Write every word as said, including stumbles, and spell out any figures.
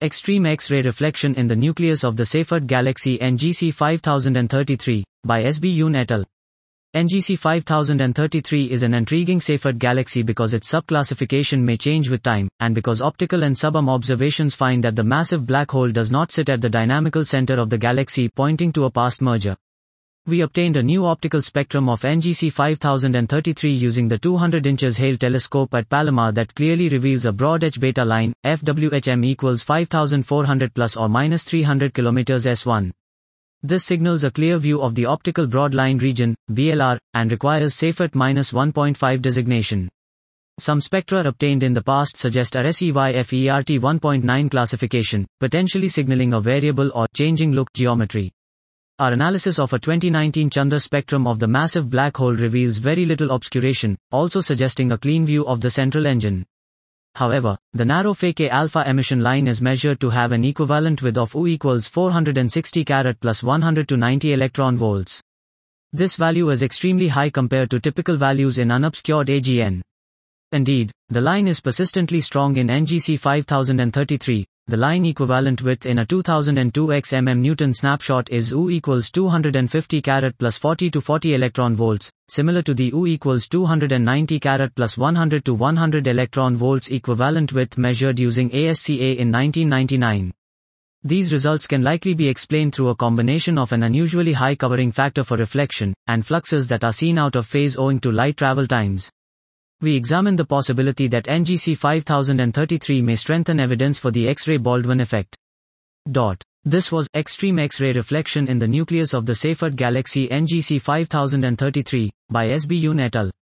Extreme X-ray reflection in the nucleus of the Seyfert galaxy N G C five thousand thirty-three, by S B Yoon et al. N G C five thousand thirty-three is an intriguing Seyfert galaxy because its subclassification may change with time, and because optical and subarm observations find that the massive black hole does not sit at the dynamical center of the galaxy, pointing to a past merger. We obtained a new optical spectrum of N G C five thousand thirty-three using the two hundred inches Hale telescope at Palomar that clearly reveals a broad H beta line, F W H M equals five thousand four hundred plus or minus three hundred kilometers S one. This signals a clear view of the optical broad line region, B L R, and requires Seyfert one point five designation. Some spectra obtained in the past suggest a R S E Y F E R T one point nine classification, potentially signaling a variable or changing look geometry. Our analysis of a twenty nineteen Chandra spectrum of the massive black hole reveals very little obscuration, also suggesting a clean view of the central engine. However, the narrow Phi alpha emission line is measured to have an equivalent width of U equals four hundred sixty carat plus one hundred to ninety electron volts. This value is extremely high compared to typical values in unobscured A G N. Indeed, the line is persistently strong in N G C five thousand thirty-three. The line equivalent width in a two thousand two by millimeter Newton snapshot is U equals two hundred fifty carat plus forty to forty electron volts, similar to the U equals two hundred ninety carat plus one hundred to one hundred electron volts equivalent width measured using A S C A in nineteen ninety-nine. These results can likely be explained through a combination of an unusually high covering factor for reflection, and fluxes that are seen out of phase owing to light travel times. We examine the possibility that N G C five thousand thirty-three may strengthen evidence for the X-ray Baldwin effect. Dot. This was Extreme X-ray reflection in the nucleus of the Seyfert galaxy N G C five thousand thirty-three, by S B Yoon et al.